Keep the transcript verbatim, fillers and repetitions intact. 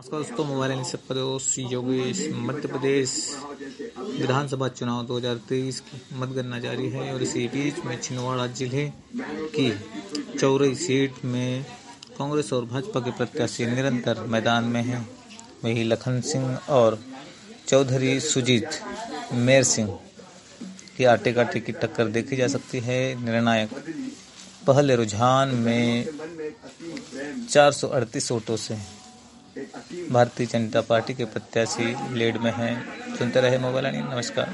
नमस्कार दोस्तों, मोबाइल एन पदोस योगेश। मध्य प्रदेश विधानसभा चुनाव दो हज़ार तेईस की मतगणना जारी है और इसी बीच में छिंदवाड़ा जिले की चौरई सीट में कांग्रेस और भाजपा के प्रत्याशी निरंतर मैदान में हैं। वहीं लखन सिंह और चौधरी सुजीत मेर सिंह की आटे काटे की टक्कर देखी जा सकती है। निर्णायक पहले रुझान में चार सौ अड़तीस वोटों से भारतीय जनता पार्टी के प्रत्याशी लीड में हैं। सुनते रहे मोबाइल एन। नमस्कार।